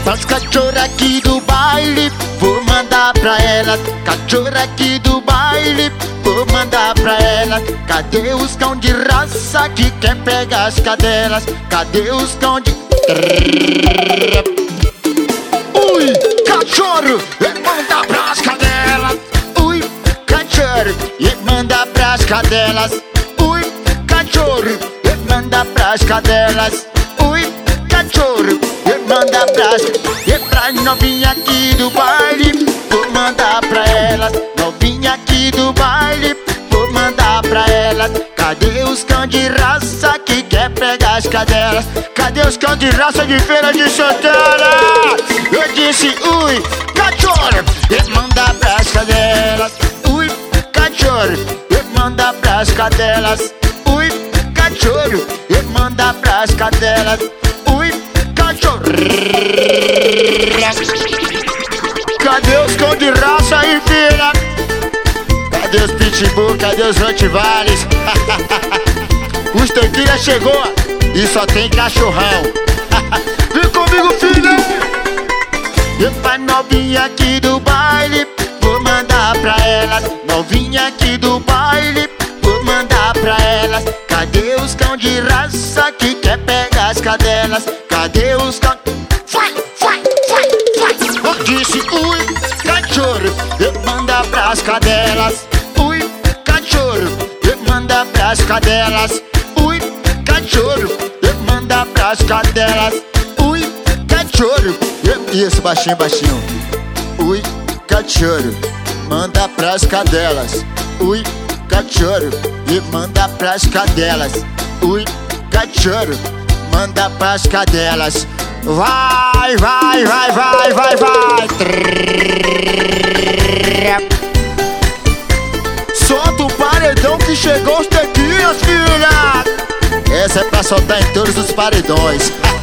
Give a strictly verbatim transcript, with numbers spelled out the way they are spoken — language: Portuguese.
Pras cachorra aqui do baile, vou mandar pra ela. Cachorra aqui do baile, vou mandar pra ela. Cadê os cão de raça que quer pegar as cadelas? Cadê os cão de... Ui, cachorro, e manda pras cadelas. Ui, cachorro, e manda pras cadelas. Ui, cachorro, e manda pras cadelas. Ui, cachorro, e manda pras... E pra novinha aqui do baile, vou mandar pra elas. Novinha aqui do baile, vou mandar pra elas. Cadê os cão de raça que quer pegar as cadelas? Cadê os cão de raça de Feira de Santana? Eu disse ui, cachorro, e manda pras cadelas. Ui, cachorro, e manda pras cadelas. Ui, cachorro, e manda pras cadelas. Ui, cachorro. Cadê os cão de raça aí, filha? Cadê os pitbull? Cadê os rottweilers? Os tequila chegou e só tem cachorrão. Vem comigo, filha. E pra novinha aqui do baile, vou mandar pra elas. Novinha aqui do baile, vou mandar pra elas. Cadê os cão de raça que quer pegar as cadelas? Cadê os cão... Vai, vai, vai, vai. Eu disse ui, cachorro, e manda pras cadelas. Ui, cachorro, e manda pras cadelas. Ui, cachorro, e manda pras cadelas. Ui, cachorro, e... Isso, baixinho, baixinho. Ui, cachorro, manda pras cadelas. Ui, cachorro, e manda pras cadelas. Ui, cachorro, manda pras cadelas. Vai, vai, vai, vai, vai, vai. Solta o paredão que chegou os tequinhas, filha. Essa é pra soltar em todos os paredões.